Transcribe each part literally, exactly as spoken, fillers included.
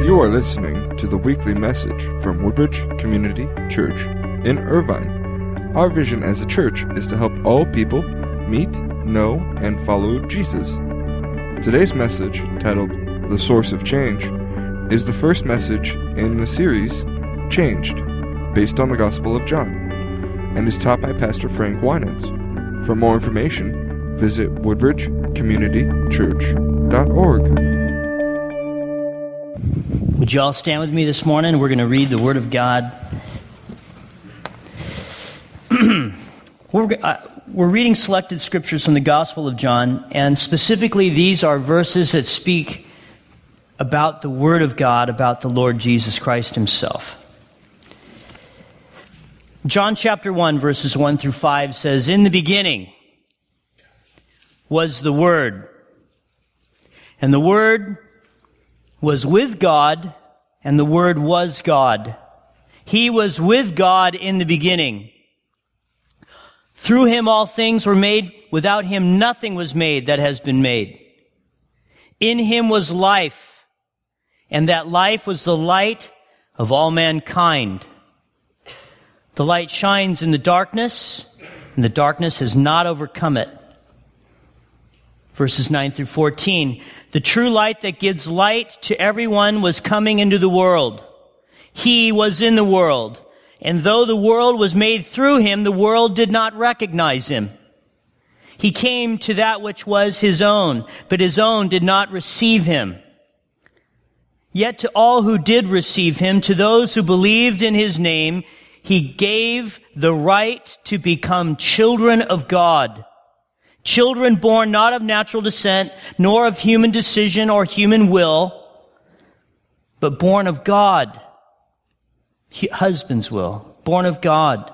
You are listening to the weekly message from Woodbridge Community Church in Irvine. Our vision as a church is to help all people meet, know, and follow Jesus. Today's message, titled The Source of Change, is the first message in the series, Changed, based on the Gospel of John, and is taught by Pastor Frank Winans. For more information, visit woodbridge community church dot org. Would you all stand with me this morning? We're going to read the Word of God. we're, uh, we're reading selected scriptures from the Gospel of John, and specifically these are verses that speak about the Word of God, about the Lord Jesus Christ Himself. John chapter one, verses one through five says, "In the beginning was the Word, and the Word was with God, and the Word was God. He was with God in the beginning. Through Him all things were made. Without Him nothing was made that has been made. In Him was life, and that life was the light of all mankind. The light shines in the darkness, and the darkness has not overcome it." Verses nine through fourteen. "The true light that gives light to everyone was coming into the world. He was in the world, and though the world was made through Him, the world did not recognize Him. He came to that which was His own, but His own did not receive Him. Yet to all who did receive Him, to those who believed in His name, He gave the right to become children of God. Children born not of natural descent, nor of human decision or human will, but born of God. Husband's will, born of God.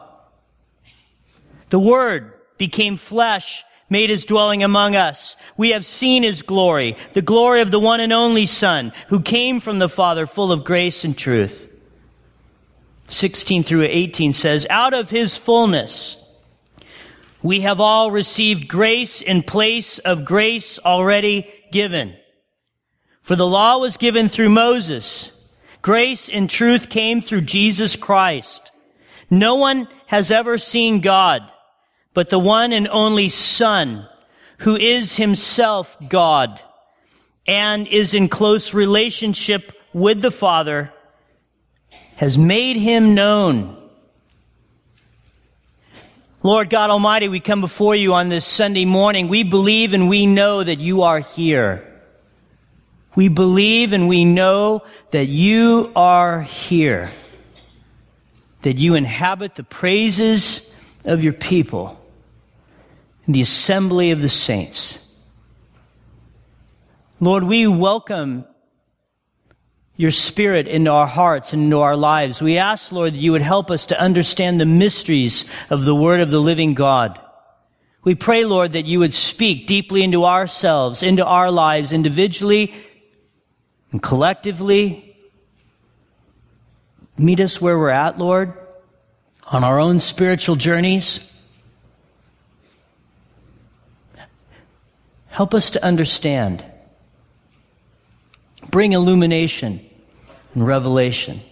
The Word became flesh, made His dwelling among us. We have seen His glory, the glory of the one and only Son, who came from the Father, full of grace and truth." sixteen through eighteen says, "Out of His fullness we have all received grace in place of grace already given. For the law was given through Moses. Grace and truth came through Jesus Christ. No one has ever seen God, but the one and only Son, who is Himself God and is in close relationship with the Father, has made Him known." Lord God Almighty, we come before You on this Sunday morning. We believe and we know that You are here. We believe and we know that You are here, that You inhabit the praises of Your people in the assembly of the saints. Lord, we welcome Your Spirit into our hearts and into our lives. We ask, Lord, that You would help us to understand the mysteries of the Word of the living God. We pray, Lord, that You would speak deeply into ourselves, into our lives, individually and collectively. Meet us where we're at, Lord, on our own spiritual journeys. Help us to understand. Bring illumination and revelation.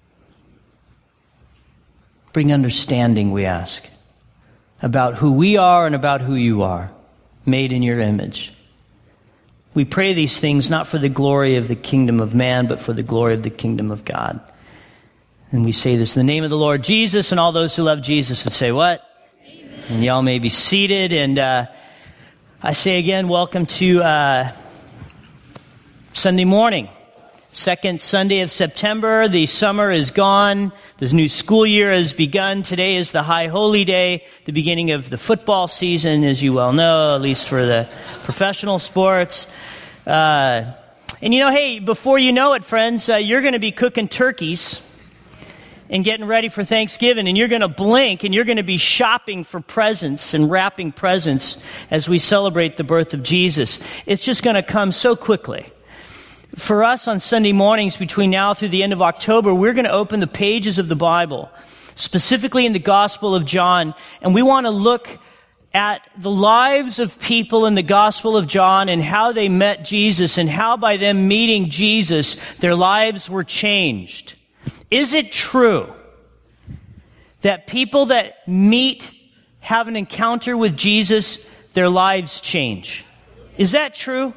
Bring understanding, we ask, about who we are and about who You are, made in Your image. We pray these things not for the glory of the kingdom of man, but for the glory of the kingdom of God. And we say this in the name of the Lord Jesus, and all those who love Jesus would say what? Amen. And y'all may be seated. And uh, I say again, welcome to uh, Sunday morning. Second Sunday of September. The summer is gone. The new school year has begun. Today is the High Holy Day, the beginning of the football season, as you well know, at least for the professional sports. Uh, and you know, hey, before you know it, friends, uh, you're going to be cooking turkeys and getting ready for Thanksgiving, and you're going to blink, and you're going to be shopping for presents and wrapping presents as we celebrate the birth of Jesus. It's just going to come so quickly. For us on Sunday mornings between now through the end of October, we're going to open the pages of the Bible, specifically in the Gospel of John, and we want to look at the lives of people in the Gospel of John and how they met Jesus and how by them meeting Jesus, their lives were changed. Is it true that people that meet, have an encounter with Jesus, their lives change? Is that true?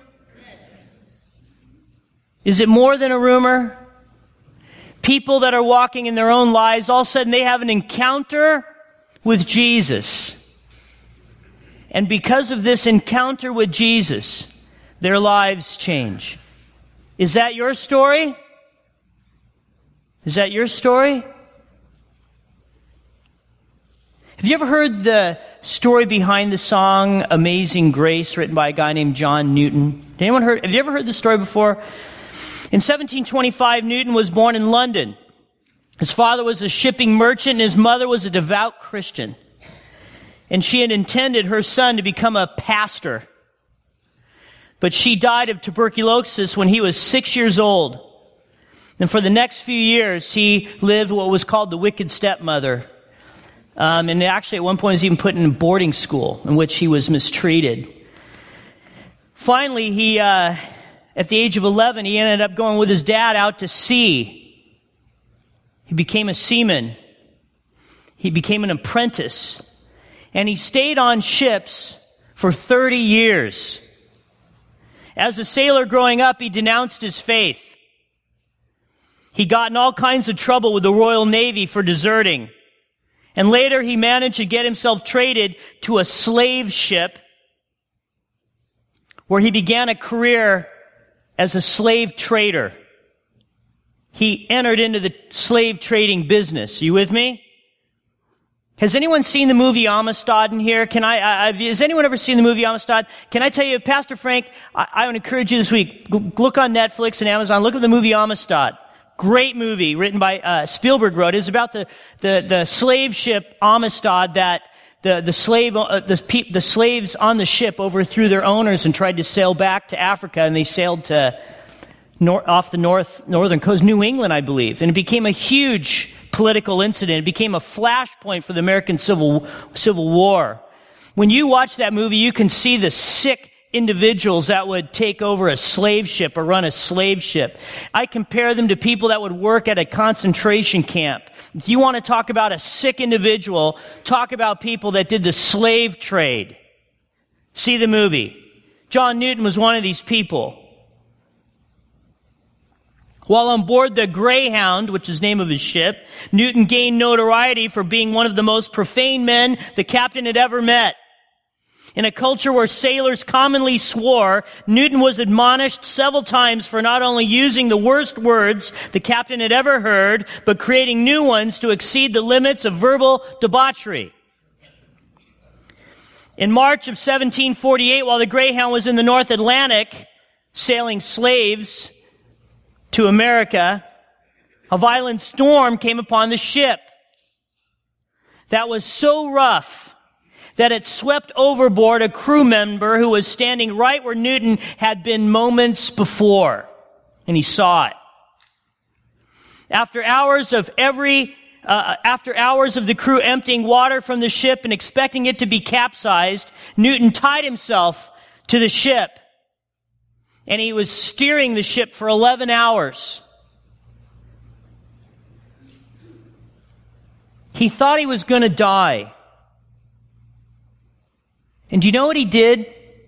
Is it more than a rumor? People that are walking in their own lives, all of a sudden they have an encounter with Jesus. And because of this encounter with Jesus, their lives change. Is that your story? Is that your story? Have you ever heard the story behind the song Amazing Grace, written by a guy named John Newton? Anyone heard? Have you ever heard the story before? In seventeen twenty-five, Newton was born in London. His father was a shipping merchant and his mother was a devout Christian. And she had intended her son to become a pastor. But she died of tuberculosis when he was six years old. And for the next few years, he lived what was called the wicked stepmother. Um, and actually, at one point, he was even put in a boarding school in which he was mistreated. Finally, he, uh, at the age of eleven, he ended up going with his dad out to sea. He became a seaman. He became an apprentice. And he stayed on ships for thirty years. As a sailor growing up, he denounced his faith. He got in all kinds of trouble with the Royal Navy for deserting. And later he managed to get himself traded to a slave ship where he began a career as a slave trader. He entered into the slave trading business. Are you with me? Has anyone seen the movie Amistad in here? Can I, I, has anyone ever seen the movie Amistad? Can I tell you, Pastor Frank, I, I would encourage you this week, look on Netflix and Amazon, look at the movie Amistad. Great movie written by, uh, Spielberg wrote. It's about the, the, the slave ship Amistad that the, the slave, uh, the, pe- the slaves on the ship overthrew their owners and tried to sail back to Africa, and they sailed to, nor- off the north, northern coast, New England, I believe. And it became a huge political incident. It became a flashpoint for the American Civil, Civil War. When you watch that movie, you can see the sick individuals that would take over a slave ship or run a slave ship. I compare them to people that would work at a concentration camp. If you want to talk about a sick individual, talk about people that did the slave trade. See the movie. John Newton was one of these people. While on board the Greyhound, which is the name of his ship, Newton gained notoriety for being one of the most profane men the captain had ever met. In a culture where sailors commonly swore, Newton was admonished several times for not only using the worst words the captain had ever heard, but creating new ones to exceed the limits of verbal debauchery. In March of seventeen forty-eight, while the Greyhound was in the North Atlantic, sailing slaves to America, a violent storm came upon the ship that was so rough that it swept overboard a crew member who was standing right where Newton had been moments before. And he saw it. After hours of every, uh, after hours of the crew emptying water from the ship and expecting it to be capsized, Newton tied himself to the ship. And he was steering the ship for eleven hours. He thought he was going to die. And do you know what he did?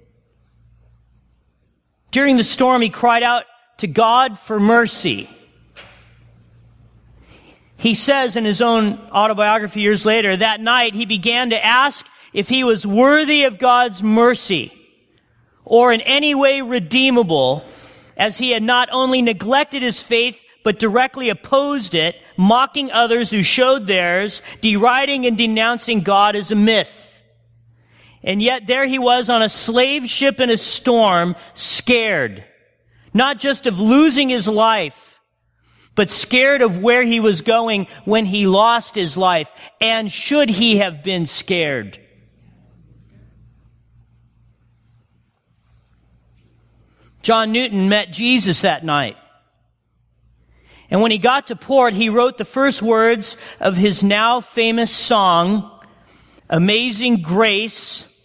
During the storm, he cried out to God for mercy. He says in his own autobiography years later, that night he began to ask if he was worthy of God's mercy or in any way redeemable, as he had not only neglected his faith, but directly opposed it, mocking others who showed theirs, deriding and denouncing God as a myth. And yet there he was on a slave ship in a storm, scared, not just of losing his life, but scared of where he was going when he lost his life. And should he have been scared? John Newton met Jesus that night. And when he got to port, he wrote the first words of his now famous song, Amazing Grace,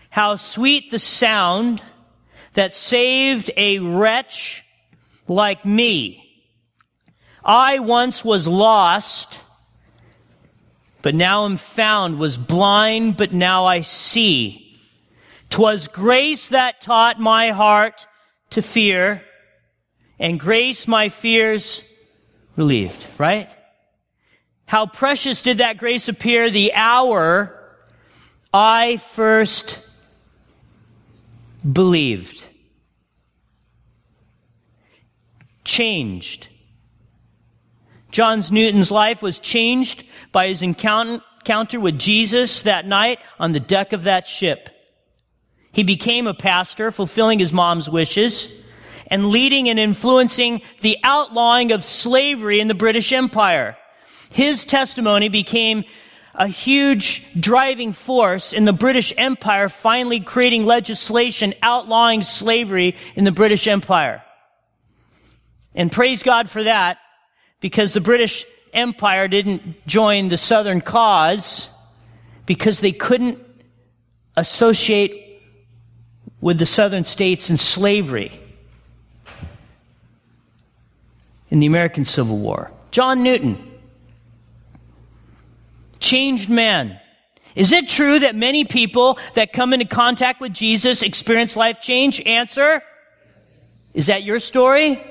How sweet the sound that saved a wretch like me. I once was lost, but now am found, was blind, but now I see. 'Twas grace that taught my heart to fear, and grace my fears relieved, right? How precious did that grace appear the hour I first believed. Changed. John Newton's life was changed by his encounter with Jesus that night on the deck of that ship. He became a pastor, fulfilling his mom's wishes, and leading and influencing the outlawing of slavery in the British Empire. His testimony became a huge driving force in the British Empire, finally creating legislation outlawing slavery in the British Empire. And praise God for that, because the British Empire didn't join the Southern cause because they couldn't associate with the Southern states in slavery in the American Civil War. John Newton, changed man. Is it true that many people that come into contact with Jesus experience life change? Answer. Is that your story?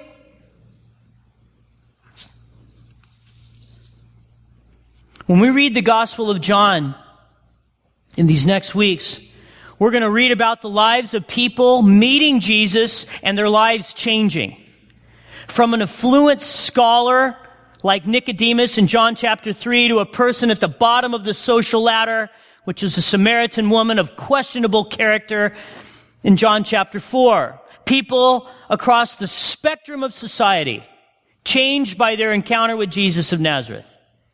When we read the Gospel of John in these next weeks, we're going to read about the lives of people meeting Jesus and their lives changing. From an affluent scholar like Nicodemus in John chapter three to a person at the bottom of the social ladder, which is a Samaritan woman of questionable character in John chapter four. People across the spectrum of society changed by their encounter with Jesus of Nazareth.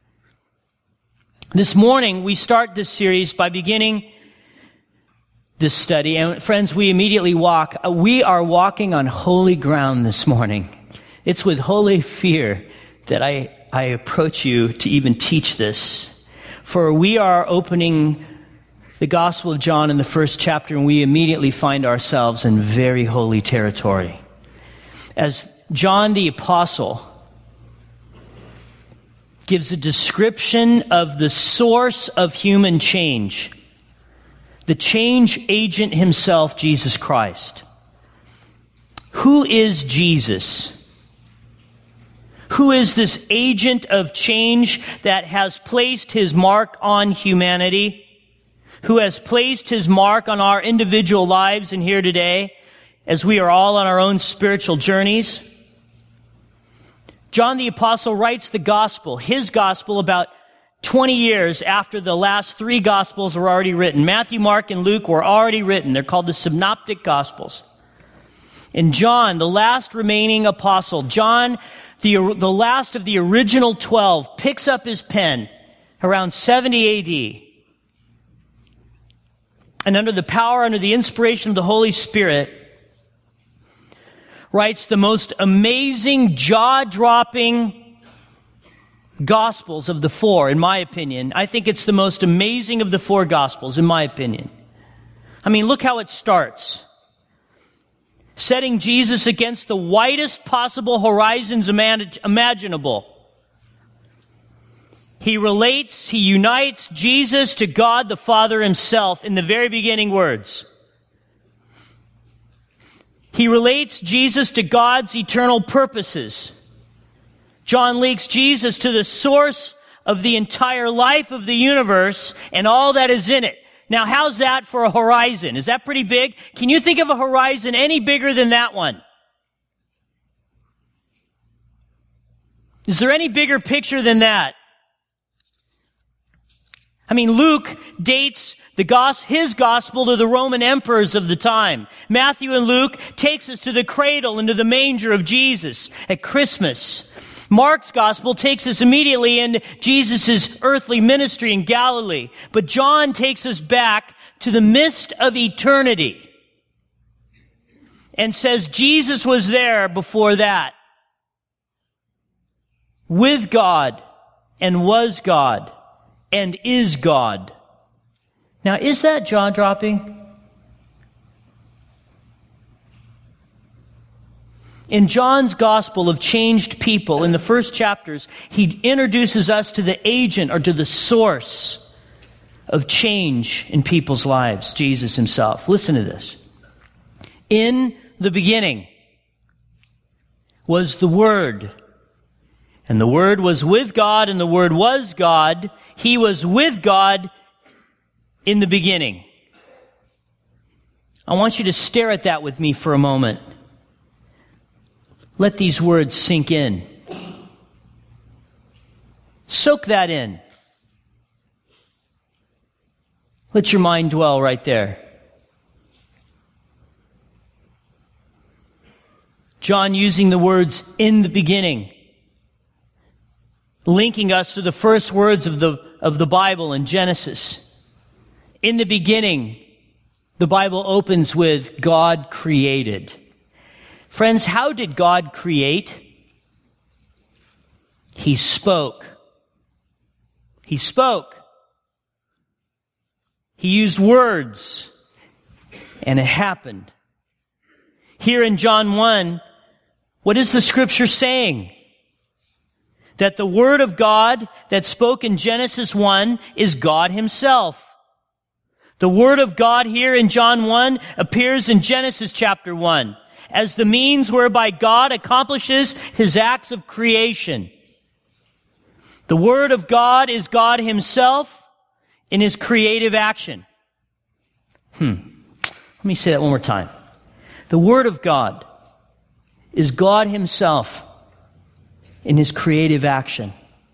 This morning, we start this series by beginning this study. And friends, we immediately walk. We are walking on holy ground this morning. It's with holy fear that I, I approach you to even teach this. For we are opening the Gospel of John in the first chapter, and we immediately find ourselves in very holy territory. As John the Apostle gives a description of the source of human change, the change agent himself, Jesus Christ. Who is Jesus? Who is this agent of change that has placed his mark on humanity? Who has placed his mark on our individual lives and here today, as we are all on our own spiritual journeys? John the Apostle writes the gospel, his gospel, about twenty years after the last three gospels were already written. Matthew, Mark, and Luke were already written. They're called the synoptic gospels. And John, the last remaining apostle, John, the, the last of the original twelve, picks up his pen around seventy A D. And under the power, under the inspiration of the Holy Spirit, writes the most amazing, jaw-dropping Gospels of the four, in my opinion. I think it's the most amazing of the four Gospels, in my opinion. I mean, look how it starts. Setting Jesus against the widest possible horizons imaginable. He relates, he unites Jesus to God the Father himself in the very beginning words. He relates Jesus to God's eternal purposes. John links Jesus to the source of the entire life of the universe and all that is in it. Now, how's that for a horizon? Is that pretty big? Can you think of a horizon any bigger than that one? Is there any bigger picture than that? I mean, Luke dates the gos- his gospel to the Roman emperors of the time. Matthew and Luke takes us to the cradle and to the manger of Jesus at Christmas. Mark's gospel takes us immediately into Jesus' earthly ministry in Galilee. But John takes us back to the mist of eternity and says Jesus was there before that, with God, and was God, and is God. Now, is that jaw-dropping? In John's gospel of changed people, in the first chapters, he introduces us to the agent or to the source of change in people's lives, Jesus himself. Listen to this. In the beginning was the Word, and the Word was with God, and the Word was God. He was with God in the beginning. I want you to stare at that with me for a moment. Let these words sink in. Soak that in. Let your mind dwell right there. John using the words "in the beginning," linking us to the first words of the, of the Bible in Genesis. In the beginning, the Bible opens with God created. Friends, how did God create? He spoke. He spoke. He used words, and it happened. Here in John one, what is the scripture saying? That the Word of God that spoke in Genesis one is God himself. The Word of God here in John one appears in Genesis chapter one as the means whereby God accomplishes his acts of creation. The Word of God is God himself in his creative action. Hmm. Let me say that one more time. The Word of God is God himself in his creative action.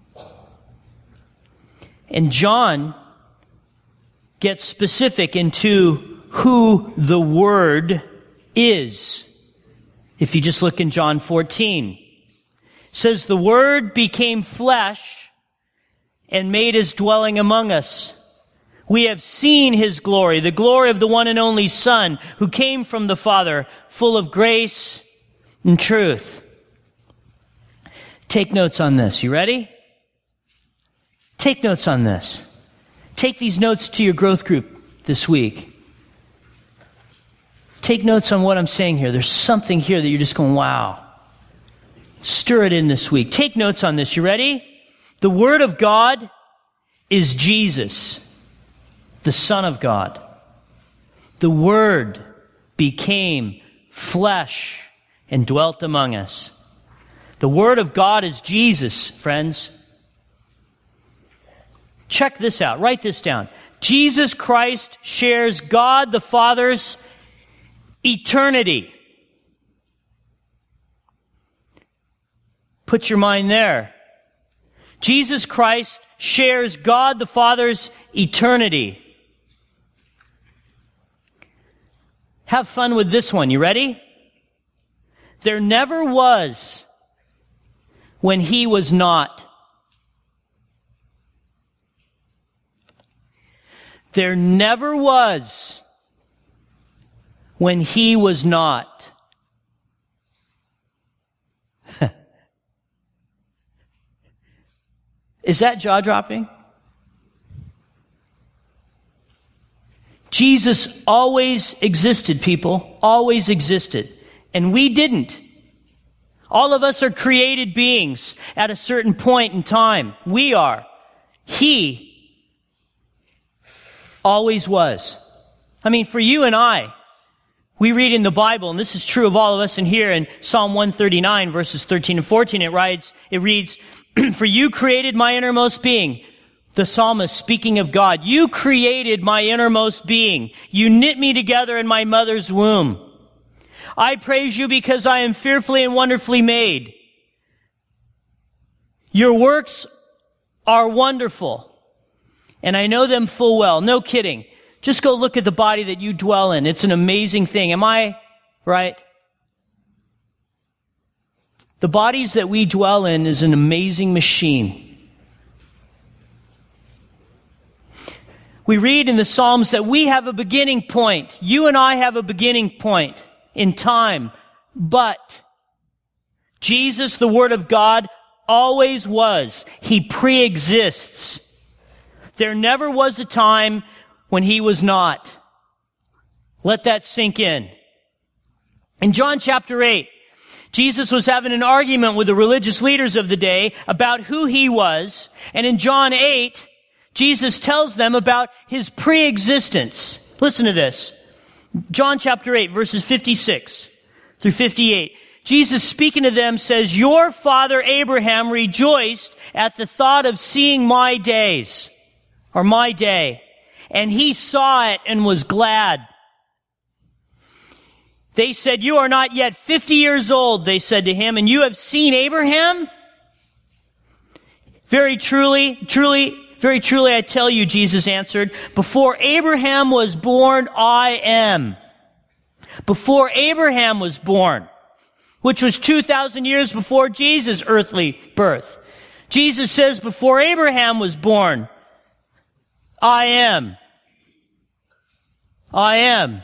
And John gets specific into who the Word is. If you just look in John fourteen, it says, "The Word became flesh and made his dwelling among us. We have seen his glory, the glory of the one and only Son, who came from the Father, full of grace and truth." Take notes on this. You ready? Take notes on this. Take these notes to your growth group this week. Take notes on what I'm saying here. There's something here that you're just going, wow. Stir it in this week. Take notes on this. You ready? The Word of God is Jesus, the Son of God. The Word became flesh and dwelt among us. The Word of God is Jesus, friends. Check this out. Write this down. Jesus Christ shares God the Father's eternity. Put your mind there. Jesus Christ shares God the Father's eternity. Have fun with this one. You ready? There never was when he was not. There never was when he was not. Is that jaw-dropping? Jesus always existed, people. Always existed. And we didn't. All of us are created beings at a certain point in time. We are. He always was. I mean, for you and I, we read in the Bible, and this is true of all of us in here, in Psalm one thirty-nine, verses thirteen and fourteen, it writes, it reads, "For you created my innermost being." The psalmist speaking of God. "You created my innermost being. You knit me together in my mother's womb. I praise you because I am fearfully and wonderfully made. Your works are wonderful, and I know them full well." No kidding. Just go look at the body that you dwell in. It's an amazing thing. Am I right? The bodies that we dwell in is an amazing machine. We read in the Psalms that we have a beginning point. You and I have a beginning point in time. But Jesus, the Word of God, always was. He pre-exists. There never was a time when he was not. Let that sink in. In John chapter eight, Jesus was having an argument with the religious leaders of the day about who he was. And in John eight, Jesus tells them about his pre-existence. Listen to this. John chapter eight, verses fifty-six through fifty-eight. Jesus speaking to them says, "Your father Abraham rejoiced at the thought of seeing my days," or my day, "and he saw it and was glad." They said, "You are not yet fifty years old," they said to him, "and you have seen Abraham?" "Very truly, truly, very truly, I tell you," Jesus answered, "before Abraham was born, I am." Before Abraham was born, which was two thousand years before Jesus' earthly birth. Jesus says, before Abraham was born, I am. I am.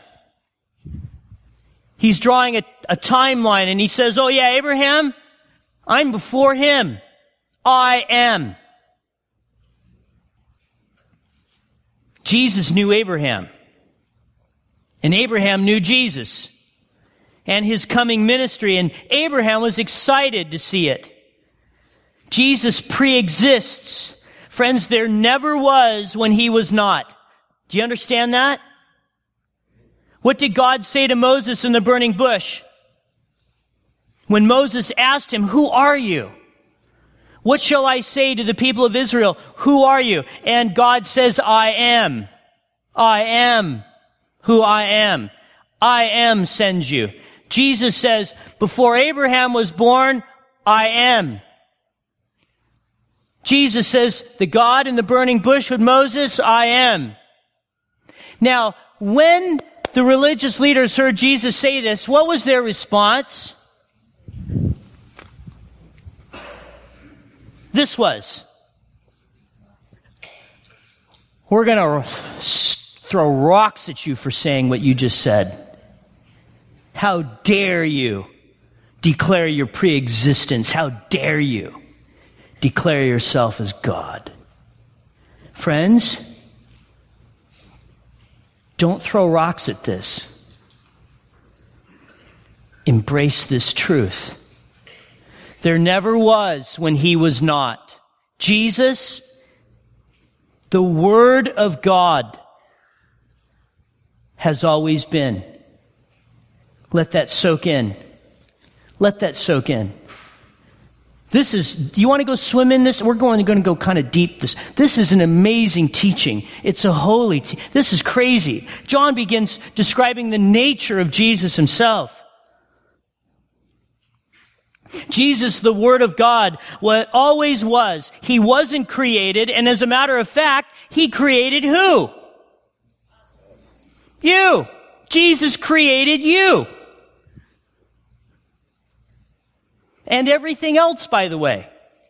He's drawing a, a timeline, and he says, oh yeah, Abraham, I'm before him. I am. Jesus knew Abraham, and Abraham knew Jesus and his coming ministry, and Abraham was excited to see it. Jesus pre-exists. Friends, there never was when he was not. Do you understand that? What did God say to Moses in the burning bush? When Moses asked him, "Who are you? What shall I say to the people of Israel? Who are you?" And God says, I am. I am who I am. I am sends you. Jesus says, before Abraham was born, I am. Jesus says, the God in the burning bush with Moses, I am. Now, when the religious leaders heard Jesus say this, what was their response? This was, we're going to throw rocks at you for saying what you just said. How dare you declare your pre-existence? How dare you declare yourself as God? Friends, don't throw rocks at this. Embrace this truth. There never was when he was not. Jesus, the Word of God, has always been. Let that soak in. Let that soak in. This is, do you want to go swim in this? We're going to, going to go kind of deep. This, this is an amazing teaching. It's a holy, te- this is crazy. John begins describing the nature of Jesus himself. Jesus, the Word of God, what always was. He wasn't created, and as a matter of fact, he created who? You. Jesus created you. And everything else, by the way.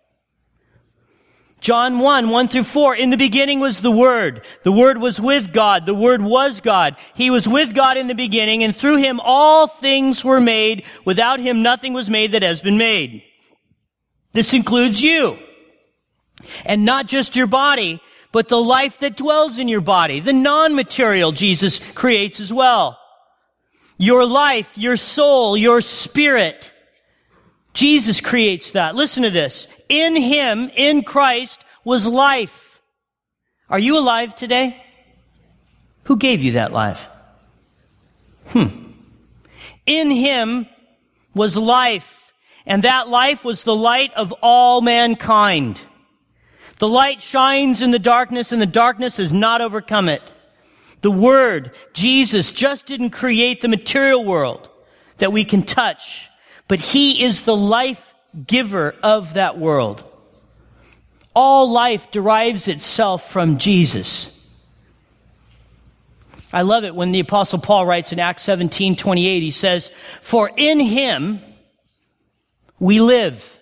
John one, one through four, in the beginning was the Word. The Word was with God. The Word was God. He was with God in the beginning, and through him all things were made. Without him nothing was made that has been made. This includes you. And not just your body, but the life that dwells in your body. The non-material Jesus creates as well. Your life, your soul, your spirit. Jesus creates that. Listen to this. In him, in Christ, was life. Are you alive today? Who gave you that life? Hmm. In him was life, and that life was the light of all mankind. The light shines in the darkness, and the darkness has not overcome it. The Word, Jesus, just didn't create the material world that we can touch, but he is the life giver of that world. All life derives itself from Jesus. I love it when the Apostle Paul writes in Acts seventeen twenty-eight, he says, for in him we live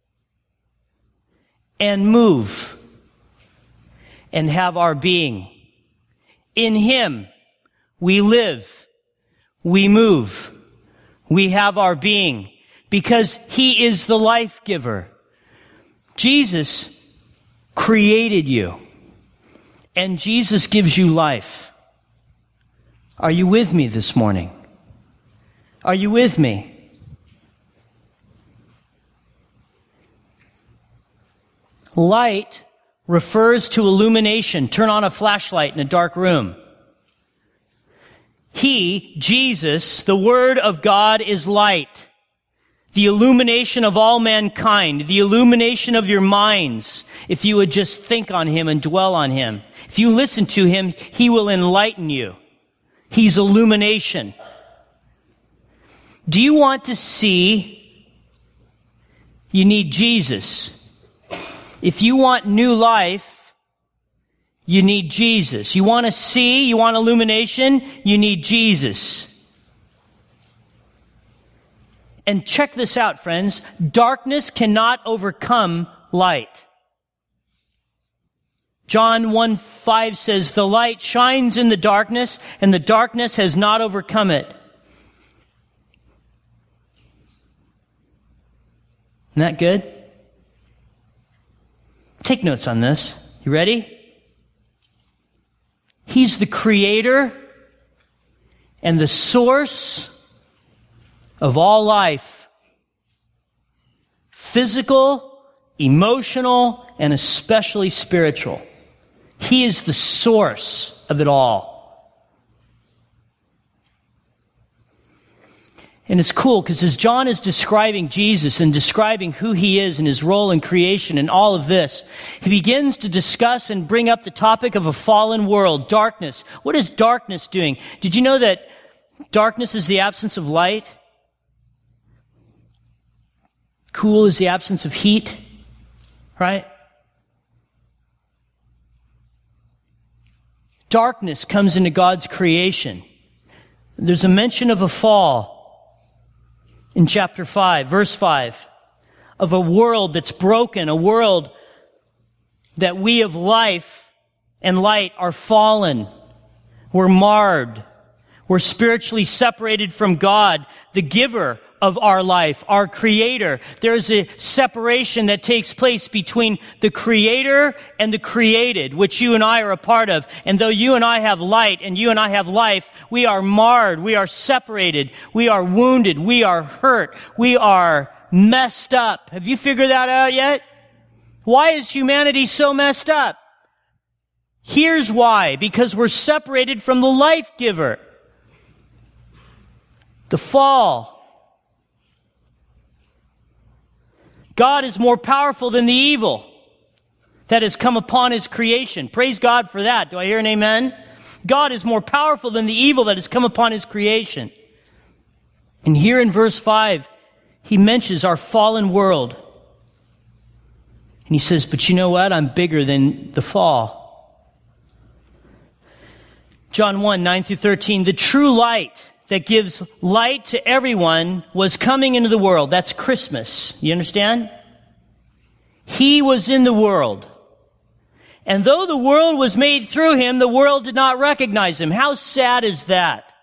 and move and have our being. In him we live, we move, we have our being, because he is the life giver. Jesus created you, and Jesus gives you life. Are you with me this morning? Are you with me? Light refers to illumination. Turn on a flashlight in a dark room. He, Jesus, the Word of God, is light. The illumination of all mankind, the illumination of your minds, if you would just think on Him and dwell on Him. If you listen to Him, He will enlighten you. He's illumination. Do you want to see? You need Jesus. If you want new life, you need Jesus. You want to see, you want illumination, you need Jesus. And check this out, friends. Darkness cannot overcome light. John one five says, the light shines in the darkness, and the darkness has not overcome it. Isn't that good? Take notes on this. You ready? He's the creator and the source of all life. Physical, emotional, and especially spiritual. He is the source of it all. And it's cool because as John is describing Jesus and describing who He is and His role in creation and all of this, he begins to discuss and bring up the topic of a fallen world, darkness. What is darkness doing? Did you know that darkness is the absence of light? Cool is the absence of heat, right? Darkness comes into God's creation. There's a mention of a fall in chapter five, verse five, of a world that's broken, a world that we of life and light are fallen. We're marred. We're spiritually separated from God, the giver of our life, our creator. There's a separation that takes place between the creator and the created, which you and I are a part of. And though you and I have light and you and I have life, we are marred, we are separated, we are wounded, we are hurt, we are messed up. Have you figured that out yet? Why is humanity so messed up? Here's why. Because we're separated from the life giver. The fall. God is more powerful than the evil that has come upon His creation. Praise God for that. Do I hear an amen? God is more powerful than the evil that has come upon His creation. And here in verse five, He mentions our fallen world. And He says, but you know what? I'm bigger than the fall. John one, nine through thirteen, the true light that gives light to everyone was coming into the world. That's Christmas. You understand? He was in the world. And though the world was made through Him, the world did not recognize Him. How sad is that?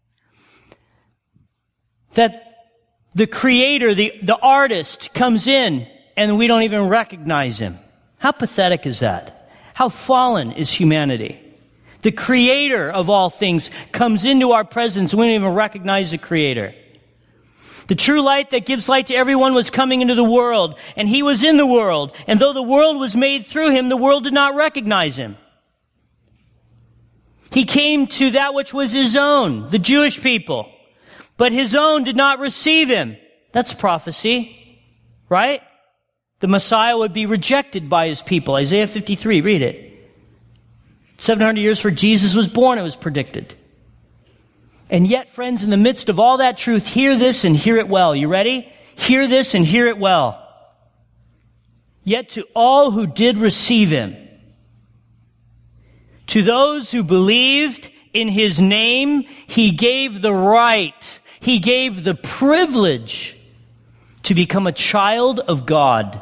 That the creator, the, the artist comes in and we don't even recognize Him. How pathetic is that? How fallen is humanity? The creator of all things comes into our presence and we don't even recognize the creator. The true light that gives light to everyone was coming into the world, and He was in the world. And though the world was made through Him, the world did not recognize Him. He came to that which was His own, the Jewish people. But His own did not receive Him. That's prophecy, right? The Messiah would be rejected by His people. Isaiah fifty-three, read it. seven hundred years before Jesus was born, it was predicted. And yet, friends, in the midst of all that truth, hear this and hear it well. You ready? Hear this and hear it well. Yet to all who did receive Him, to those who believed in His name, He gave the right, He gave the privilege to become a child of God.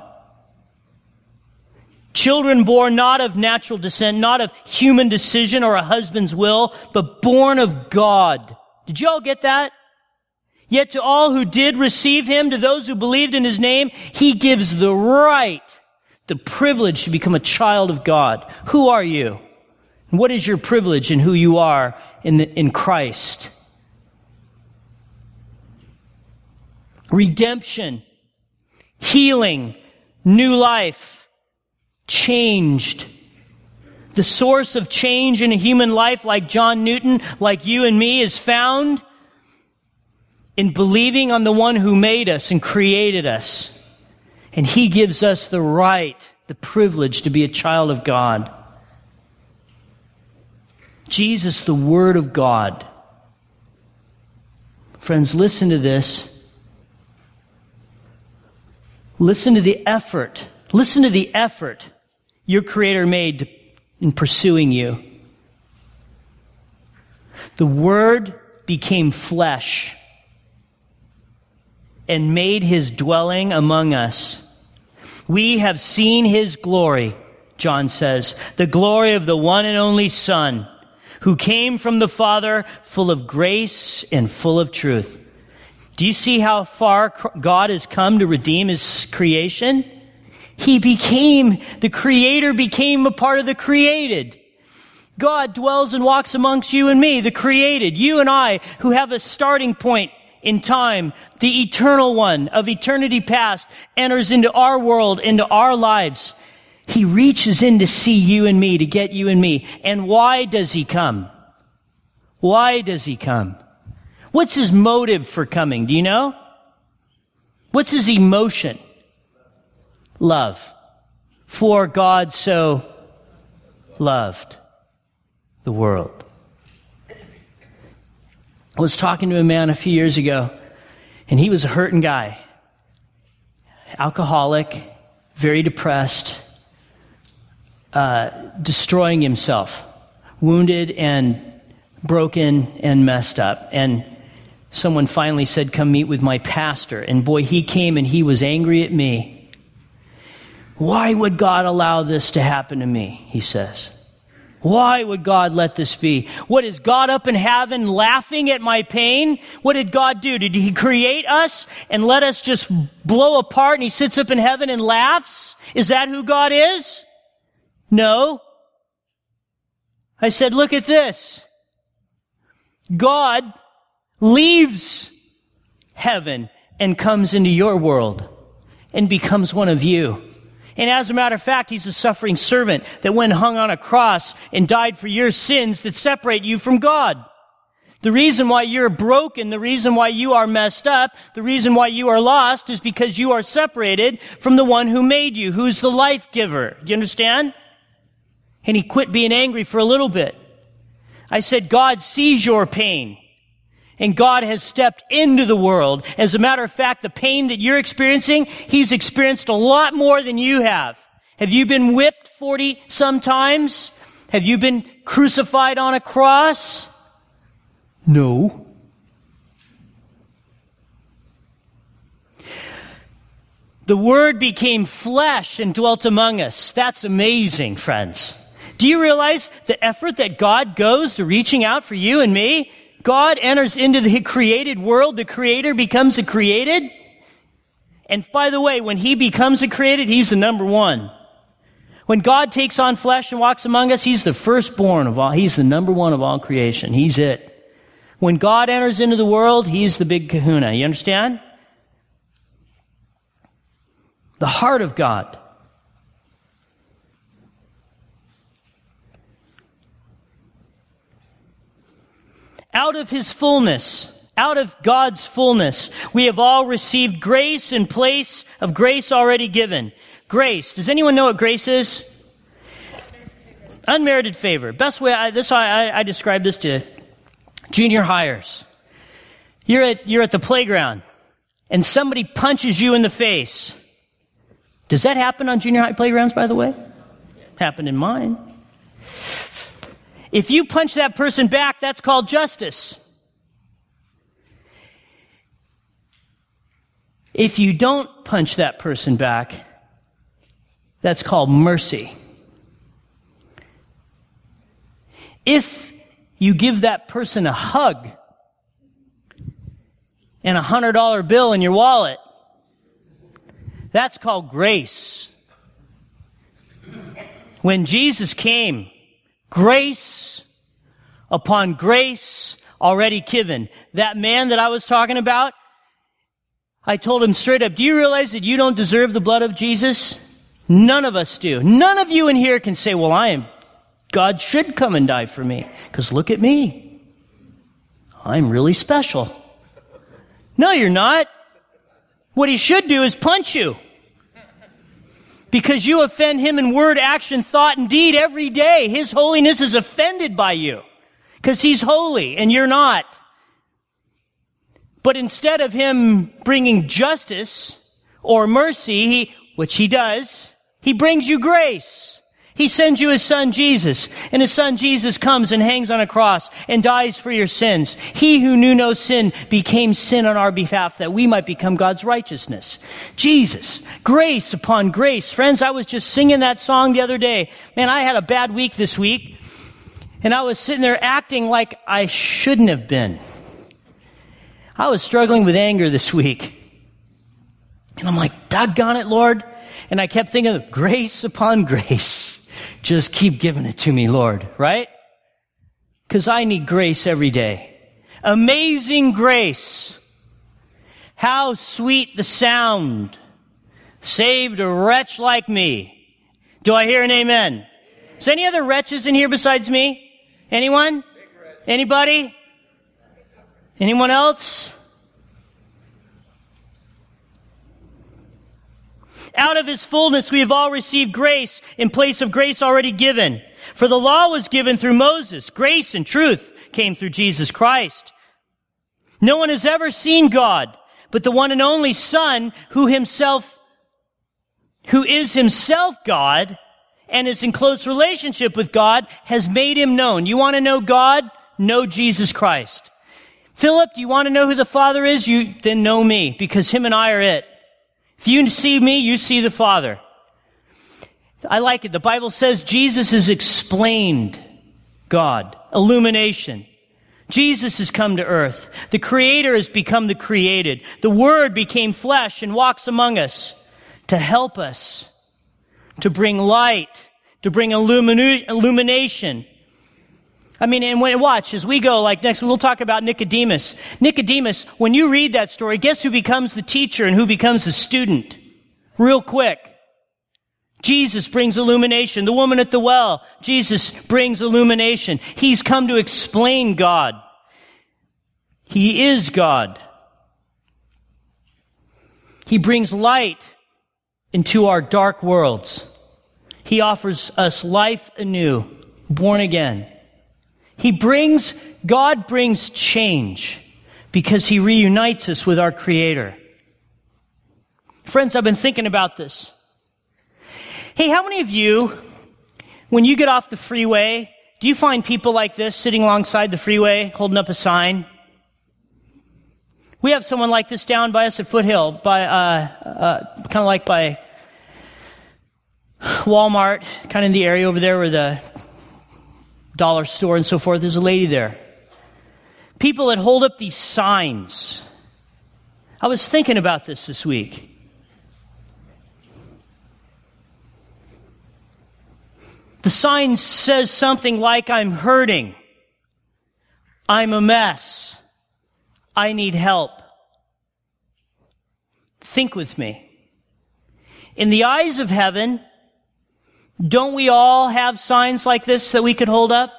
Children born not of natural descent, not of human decision or a husband's will, but born of God. Did you all get that? Yet to all who did receive Him, to those who believed in His name, He gives the right, the privilege to become a child of God. Who are you? What is your privilege in who you are in, the, in Christ? Redemption, healing, new life, changed. The source of change in a human life, like John Newton, like you and me, is found in believing on the one who made us and created us. And he gives us the right, the privilege to be a child of God. Jesus, the Word of God. Friends, listen to this. Listen to the effort. Listen to the effort your Creator made in pursuing you. The Word became flesh and made his dwelling among us. We have seen his glory, John says, the glory of the one and only Son, who came from the Father, full of grace and full of truth. Do you see how far God has come to redeem his creation? He became, the Creator became a part of the created. God dwells and walks amongst you and me, the created, you and I, who have a starting point in time. The eternal one of eternity past enters into our world, into our lives. He reaches in to see you and me, to get you and me. And why does he come? Why does he come? What's his motive for coming? Do you know? What's his emotion? Love. For God so loved the world. I was talking to a man a few years ago, and he was a hurting guy. Alcoholic, very depressed, uh, destroying himself, wounded and broken and messed up. And someone finally said, come meet with my pastor. And boy, he came and he was angry at me. Why would God allow this to happen to me? He says. Why would God let this be? What, is God up in heaven laughing at my pain? What did God do? Did he create us and let us just blow apart and he sits up in heaven and laughs? Is that who God is? No. I said, look at this. God leaves heaven and comes into your world and becomes one of you. And as a matter of fact, he's a suffering servant that went hung on a cross and died for your sins that separate you from God. The reason why you're broken, the reason why you are messed up, the reason why you are lost is because you are separated from the one who made you, who's the life giver. Do you understand? And he quit being angry for a little bit. I said, God sees your pain. And God has stepped into the world. As a matter of fact, the pain that you're experiencing, he's experienced a lot more than you have. Have you been whipped forty some times? Have you been crucified on a cross? No. The Word became flesh and dwelt among us. That's amazing, friends. Do you realize the effort that God goes to reaching out for you and me? God enters into the created world. The Creator becomes a created. And by the way, when he becomes a created, he's the number one. When God takes on flesh and walks among us, he's the firstborn of all. He's the number one of all creation. He's it. When God enters into the world, he's the big kahuna. You understand? The heart of God. Out of his fullness, out of God's fullness, we have all received grace in place of grace already given. Grace. Does anyone know what grace is? Unmerited favor. Best way, I, this I, I describe this to junior hires. You're at, you're at the playground, and somebody punches you in the face. Does that happen on junior high playgrounds, by the way? Happened in mine. If you punch that person back, that's called justice. If you don't punch that person back, that's called mercy. If you give that person a hug and a hundred dollar bill in your wallet, that's called grace. When Jesus came, grace upon grace already given. That man that I was talking about, I told him straight up, do you realize that you don't deserve the blood of Jesus? None of us do. None of you in here can say, well, I am, God should come and die for me. Because look at me. I'm really special. No, you're not. What he should do is punch you. Because you offend him in word, action, thought, and deed every day. His holiness is offended by you. Because he's holy and you're not. But instead of him bringing justice or mercy, he, which he does, he brings you grace. He sends you his son Jesus, and his son Jesus comes and hangs on a cross and dies for your sins. He who knew no sin became sin on our behalf that we might become God's righteousness. Jesus, grace upon grace. Friends, I was just singing that song the other day. Man, I had a bad week this week, and I was sitting there acting like I shouldn't have been. I was struggling with anger this week. And I'm like, doggone it, Lord. And I kept thinking of grace upon grace. Just keep giving it to me, Lord, right? Because I need grace every day. Amazing grace. How sweet the sound. Saved a wretch like me. Do I hear an amen? Is there any other wretches in here besides me? Anyone? Anybody? Anyone else? Out of his fullness we have all received grace in place of grace already given. For the law was given through Moses. Grace and truth came through Jesus Christ. No one has ever seen God, but the one and only Son, who himself, who is himself God and is in close relationship with God, has made him known. You want to know God? Know Jesus Christ. Philip, do you want to know who the Father is? You then know me, because him and I are it. If you see me, you see the Father. I like it. The Bible says Jesus has explained God. Illumination. Jesus has come to earth. The Creator has become the created. The Word became flesh and walks among us to help us, to bring light, to bring illuminu- illumination. I mean, and when, watch, as we go, like next, we'll talk about Nicodemus. Nicodemus, when you read that story, guess who becomes the teacher and who becomes the student? Real quick. Jesus brings illumination. The woman at the well, Jesus brings illumination. He's come to explain God. He is God. He brings light into our dark worlds. He offers us life anew, born again. He brings, God brings change because he reunites us with our Creator. Friends, I've been thinking about this. Hey, how many of you, when you get off the freeway, do you find people like this sitting alongside the freeway, holding up a sign? We have someone like this down by us at Foothill, by, uh, uh, kind of like by Walmart, kind of in the area over there where the dollar store and so forth. There's a lady there. People that hold up these signs. I was thinking about this this week. The sign says something like, I'm hurting. I'm a mess. I need help. Think with me. In the eyes of heaven, don't we all have signs like this that we could hold up?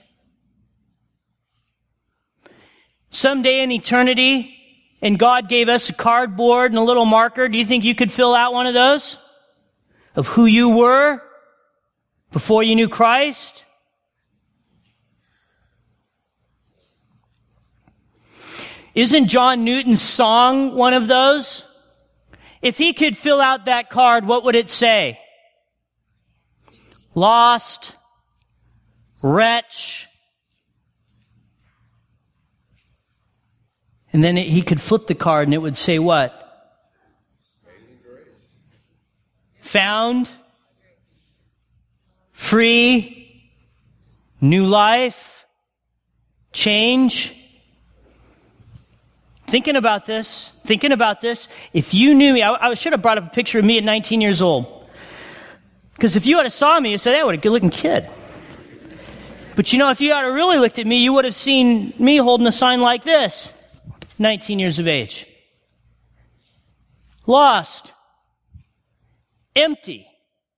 Someday in eternity, and God gave us a cardboard and a little marker, do you think you could fill out one of those? Of who you were before you knew Christ? Isn't John Newton's song one of those? If he could fill out that card, what would it say? Lost, wretch. And then it, he could flip the card and it would say what? Found, free, new life, change. Thinking about this, thinking about this, if you knew me, I, I should have brought up a picture of me at nineteen years old. Because if you had saw me, you said, hey, what a good-looking kid. But you know, if you had really looked at me, you would have seen me holding a sign like this, nineteen years of age. Lost. Empty.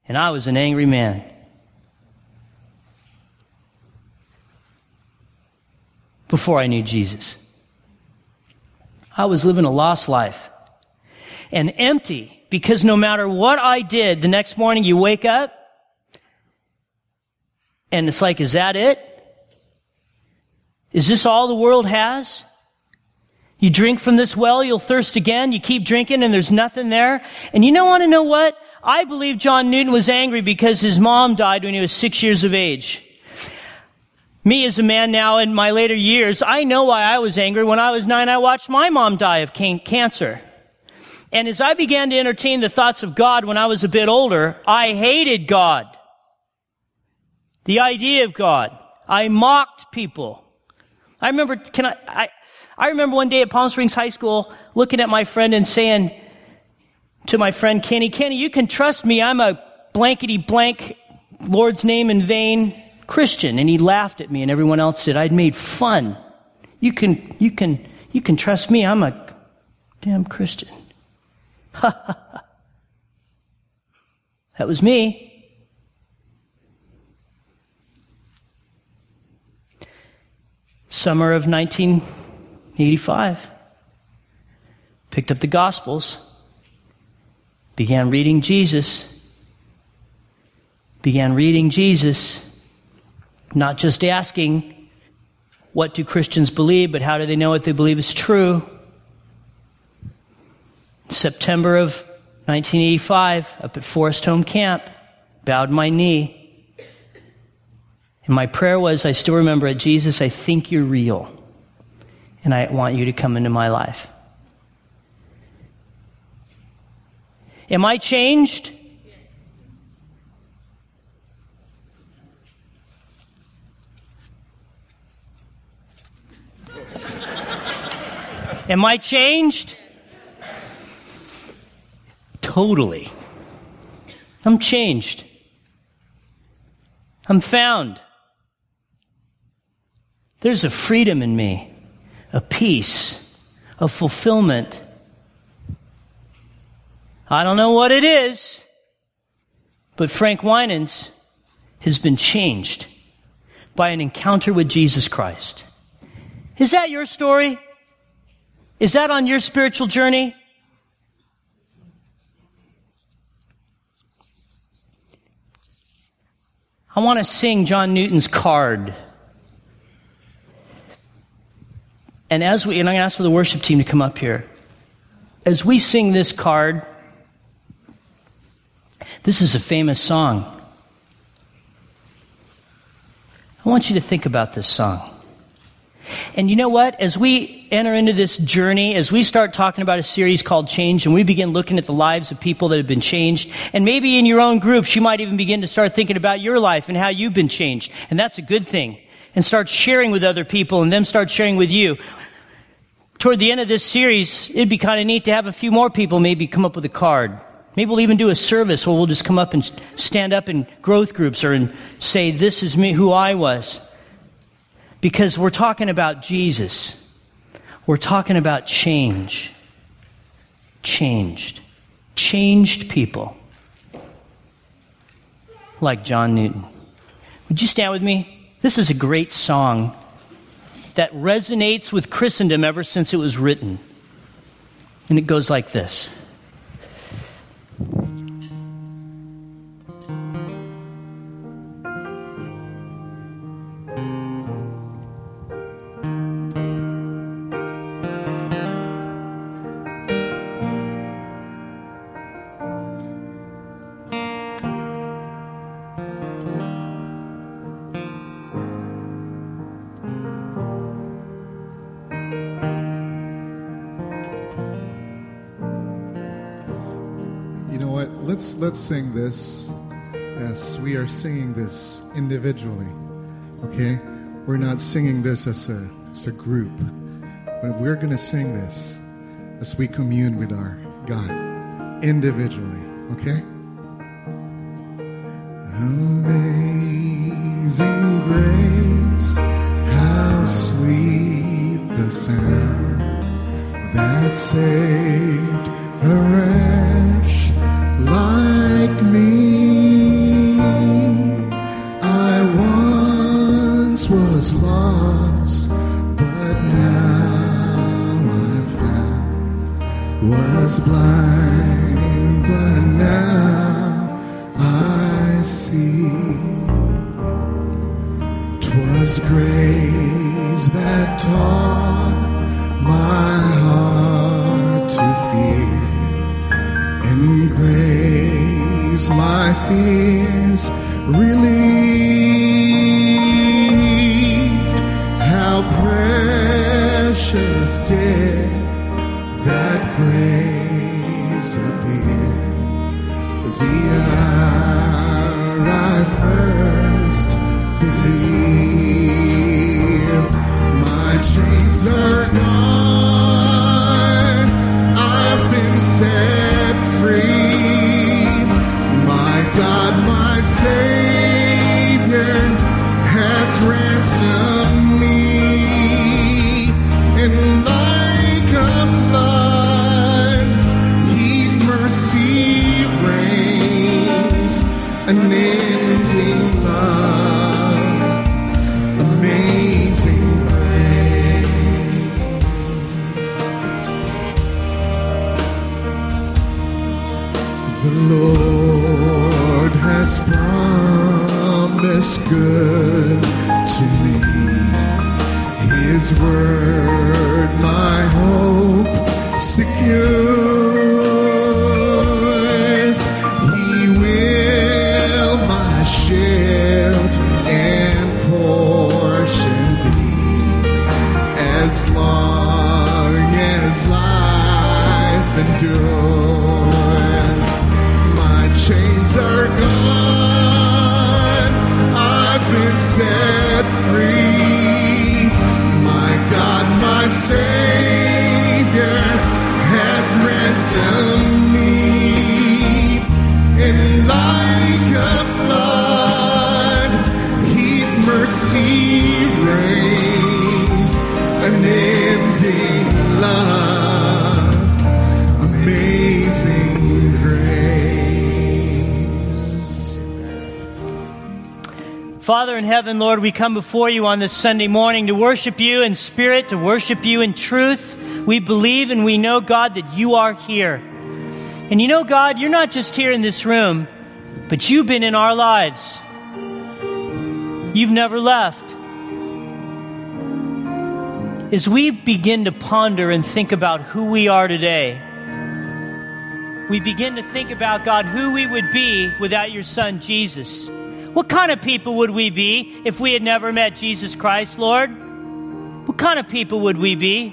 And I was an angry man. Before I knew Jesus. I was living a lost life. And empty, because no matter what I did, the next morning you wake up, and it's like, is that it? Is this all the world has? You drink from this well, you'll thirst again. You keep drinking and there's nothing there. And you don't want to know what? I believe John Newton was angry because his mom died when he was six years of age. Me as a man now in my later years, I know why I was angry. When I was nine, I watched my mom die of can- cancer. And as I began to entertain the thoughts of God when I was a bit older, I hated God. The idea of God. I mocked people. I remember, can I, I, I remember one day at Palm Springs High School looking at my friend and saying to my friend Kenny, Kenny, you can trust me. I'm a blankety blank, Lord's name in vain Christian. And he laughed at me and everyone else did. I'd made fun. You can, you can, you can trust me. I'm a damn Christian. That was me. Summer of nineteen eighty-five. Picked up the Gospels. Began reading Jesus. Began reading Jesus. Not just asking, what do Christians believe, but how do they know what they believe is true? September of nineteen eighty-five, up at Forest Home Camp, bowed my knee. And my prayer was, I still remember it, Jesus, I think you're real. And I want you to come into my life. Am I changed? Am I changed? Totally. I'm changed. I'm found. There's a freedom in me, a peace, a fulfillment. I don't know what it is, but Frank Winans has been changed by an encounter with Jesus Christ. Is that your story? Is that on your spiritual journey? I want to sing John Newton's Card. And as we, and I'm going to ask for the worship team to come up here. As we sing this card, this is a famous song. I want you to think about this song. And you know what? As we enter into this journey, as we start talking about a series called Change, and we begin looking at the lives of people that have been changed, and maybe in your own groups, you might even begin to start thinking about your life and how you've been changed. And that's a good thing. And start sharing with other people, and them start sharing with you. Toward the end of this series, it'd be kind of neat to have a few more people maybe come up with a card. Maybe we'll even do a service where we'll just come up and stand up in growth groups or and say, this is me, who I was. Because we're talking about Jesus. We're talking about change. Changed. Changed people. Like John Newton. Would you stand with me? This is a great song that resonates with Christendom ever since it was written. And it goes like this. Let's let's sing this as we are singing this individually. Okay? We're not singing this as a as a group. But we're gonna sing this as we commune with our God individually. Okay? Amazing grace, how sweet the sound that saved a wretch like me. my fears relieved. How precious did that grace appear the hour I first believed. My chains are gone, I've been set free. My God, my Savior has ransomed me. And like a flood, His mercy reigns, unending love, amazing grace. The Lord has promised good to me. His word my hope secures. He will my shield and portion be, as long as life endures. My chains are gone, I've been set free. My God, my Savior has ransomed me. And like a flood, His mercy reigns, unending love, amazing grace. Father in heaven, Lord, we come before you on this Sunday morning to worship you in spirit, to worship you in truth. We believe and we know, God, that you are here. And you know, God, you're not just here in this room, but you've been in our lives. You've never left. As we begin to ponder and think about who we are today, we begin to think about, God, who we would be without your Son, Jesus. What kind of people would we be if we had never met Jesus Christ, Lord? What kind of people would we be?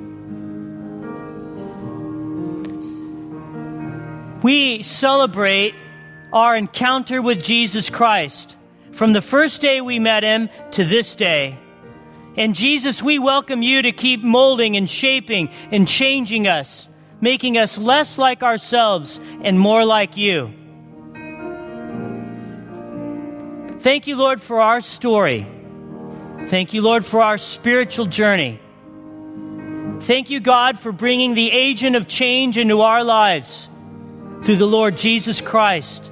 We celebrate our encounter with Jesus Christ from the first day we met Him to this day. And Jesus, we welcome you to keep molding and shaping and changing us, making us less like ourselves and more like you. Thank you, Lord, for our story. Thank you, Lord, for our spiritual journey. Thank you, God, for bringing the agent of change into our lives through the Lord Jesus Christ.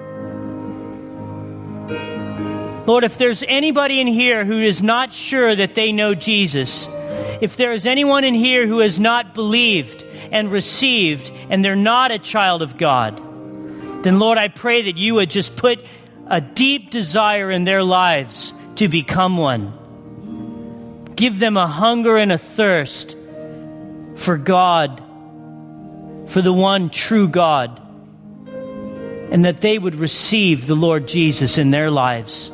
Lord, if there's anybody in here who is not sure that they know Jesus, if there is anyone in here who has not believed and received and they're not a child of God, then Lord, I pray that you would just put a deep desire in their lives to become one. Give them a hunger and a thirst for God, for the one true God, and that they would receive the Lord Jesus in their lives.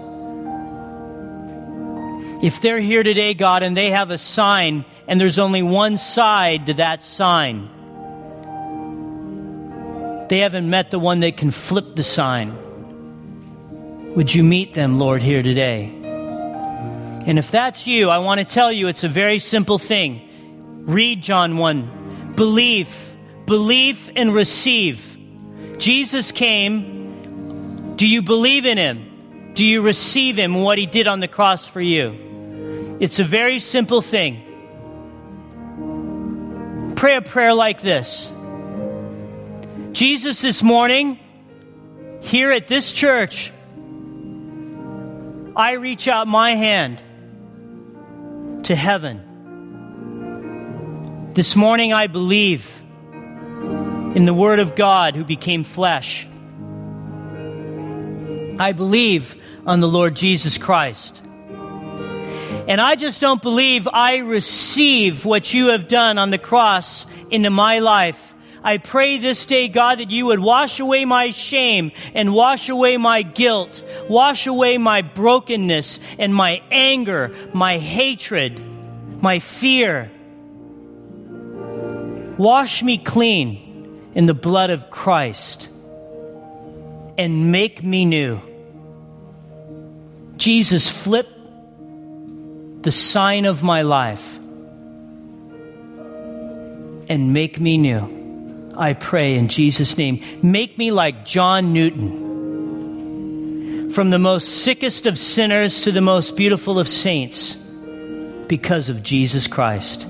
If they're here today, God, and they have a sign, and there's only one side to that sign, they haven't met the one that can flip the sign. Would you meet them, Lord, here today? And if that's you, I want to tell you it's a very simple thing. Read John one. Belief, belief and receive. Jesus came. Do you believe in Him? Do you receive Him and what He did on the cross for you? It's a very simple thing. Pray a prayer like this. Jesus, this morning, here at this church, I reach out my hand to heaven. This morning I believe in the Word of God who became flesh. I believe on the Lord Jesus Christ. And I just don't believe I receive what you have done on the cross into my life. I pray this day, God, that you would wash away my shame and wash away my guilt, wash away my brokenness and my anger, my hatred, my fear. Wash me clean in the blood of Christ and make me new. Jesus, flip the sign of my life and make me new. I pray in Jesus' name. Make me like John Newton, from the most sickest of sinners to the most beautiful of saints, because of Jesus Christ.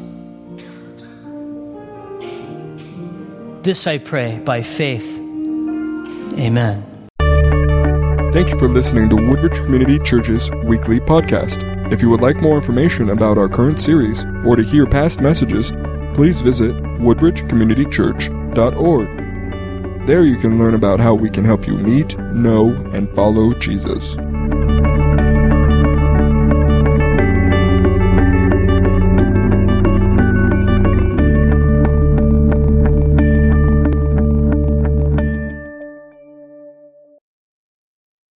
This I pray by faith. Amen. Thank you for listening to Woodbridge Community Church's weekly podcast. If you would like more information about our current series or to hear past messages, please visit woodbridge community church dot org. There you can learn about how we can help you meet, know, and follow Jesus.